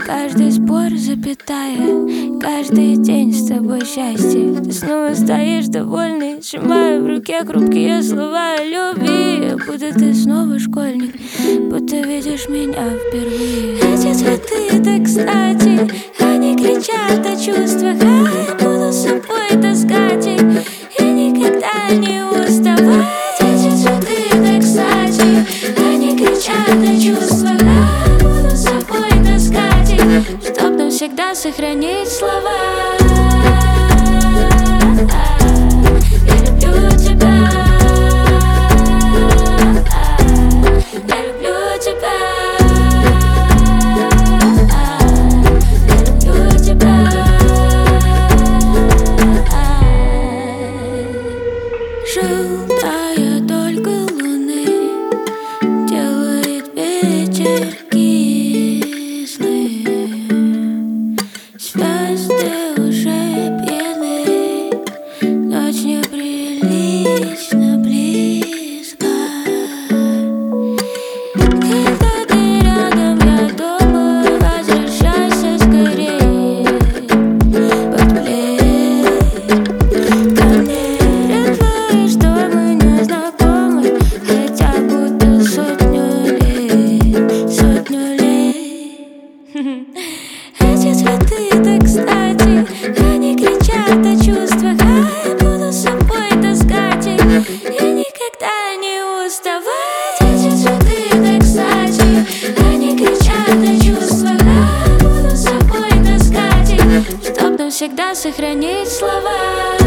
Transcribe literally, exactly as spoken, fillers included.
Каждый спор запятая, каждый день с тобой счастье. Ты снова стоишь довольный, сжимая в руке хрупкие слова о любви. Будто ты снова школьник, будто видишь меня впервые. Эти цветы так кстати, они кричат о чувствах. А я буду с собой таскать их и никогда не уставать. Эти цветы так кстати, они кричат о чувствах. А я буду с собой таскать их, чтоб навсегда сохранить слова. Желтая только луны делает вечер кислым. Звезды уже пьяны, ночь неприлично близко. Когда ты рядом, я думаю, возвращайся скорее под плед. Ко мне что мы не знакомы, хотя будто сотню лет, сотню лет. Эти цветы так кстати, они кричат о чувствах. А я буду с собой таскать их и никогда не уставать. Эти цветы так кстати, они кричат о чувствах. А я буду с собой таскать их, чтоб навсегда сохранить слова.